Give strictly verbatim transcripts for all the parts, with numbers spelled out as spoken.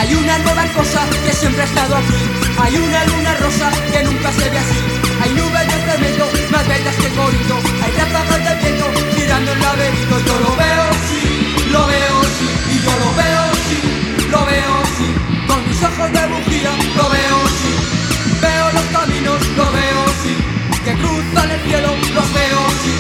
Hay una nueva cosa que siempre ha estado aquí. Hay una luna rosa que nunca se ve así. Hay nubes de cemento más bellas que el Corinto. Hay ráfagas de viento girando el laberinto. Yo lo veo, sí, lo veo, sí. Y yo lo veo, sí, lo veo, sí. Con mis ojos de bujía lo veo, sí. Veo los caminos, lo veo, sí. Que cruzan el cielo, los veo, sí.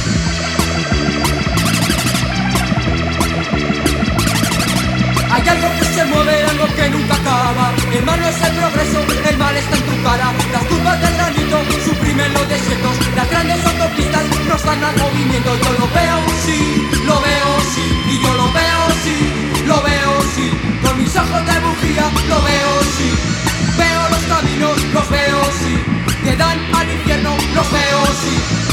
Hay algo que se mueve, algo que nunca acaba. El mal no es el progreso, el mal está en tu cara. Las tumbas de granito suprimen los desiertos. Las grandes autopistas nos dan al movimiento. Yo lo veo, sí, lo veo, sí. Y yo lo veo, sí, lo veo, sí. Con mis ojos de bujía lo veo, sí. Veo los caminos, los veo, sí. Que dan al infierno, los veo, sí.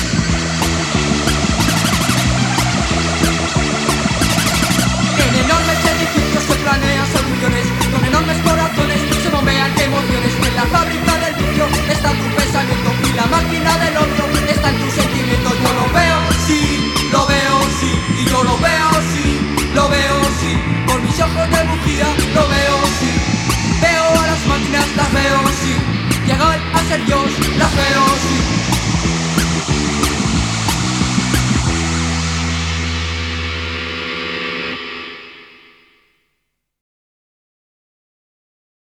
En enormes edificios se planean soluciones. Con enormes corazones se bombean emociones. En la fábrica del vicio está tu pensamiento. Y la máquina del odio está en tus sentimientos. Yo lo veo, sí, lo veo, sí. Y yo lo veo, sí, lo veo, sí. Con mis ojos de bujía lo veo, sí. Veo a las máquinas, las veo, sí. Llegar a ser Dios, las veo, sí.